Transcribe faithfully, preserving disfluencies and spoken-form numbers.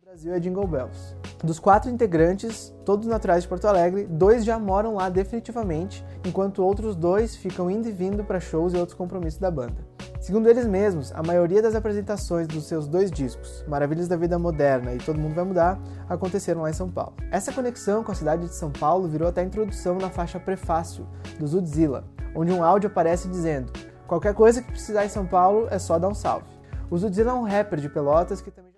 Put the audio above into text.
Brasil é Jingle Bells. Dos quatro integrantes, todos naturais de Porto Alegre, dois já moram lá definitivamente, enquanto outros dois ficam indo e vindo para shows e outros compromissos da banda. Segundo eles mesmos, a maioria das apresentações dos seus dois discos, Maravilhas da Vida Moderna e Todo Mundo Vai Mudar, aconteceram lá em São Paulo. Essa conexão com a cidade de São Paulo virou até a introdução na faixa Prefácio, do Zudzilla, onde um áudio aparece dizendo: qualquer coisa que precisar em São Paulo é só dar um salve. O Zudzilla é um rapper de Pelotas que também